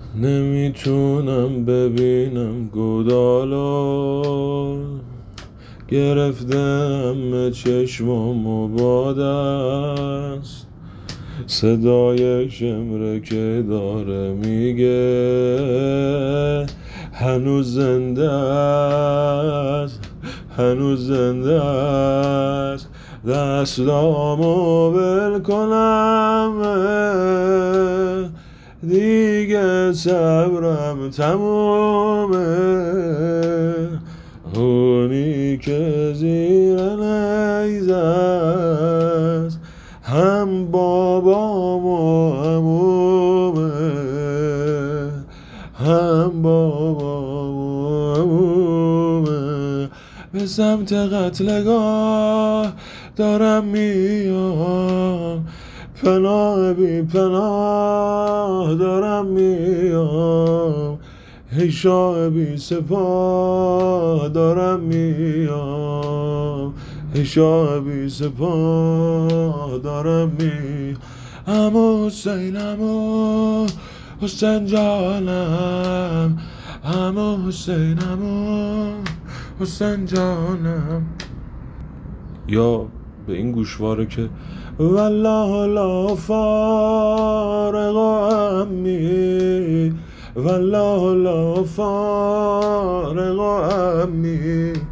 نمیتونم ببینم گودالو گرفته همه چشمامو باد است. صدای شمره که داره میگه هنوز زنده است، هنوز زنده است. دستامو ول کنم دیگه صبرم تمومه. اونی که زیر نیز است هم بابام و عمومه، هم بابام و عمومه. به سمت قتلگاه دارم میام، پناه بی پناه دارم میام. ای شاه بی سپاه دارم میام، ای شاه بی سپاه دارم میام. عمو حسین، عمو حسین جانم، عمو حسین، عمو حسین جانم. یا به این گوشواره که والله لا فارق عمی، والله لا فارق عمی.